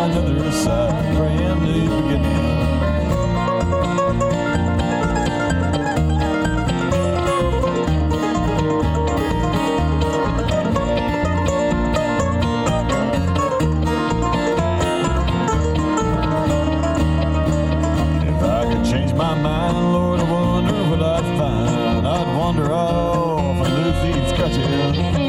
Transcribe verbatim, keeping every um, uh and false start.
on the other side, brand new beginning. If I could change my mind, Lord, I wonder what I'd find. I'd wander off and lose these scratches.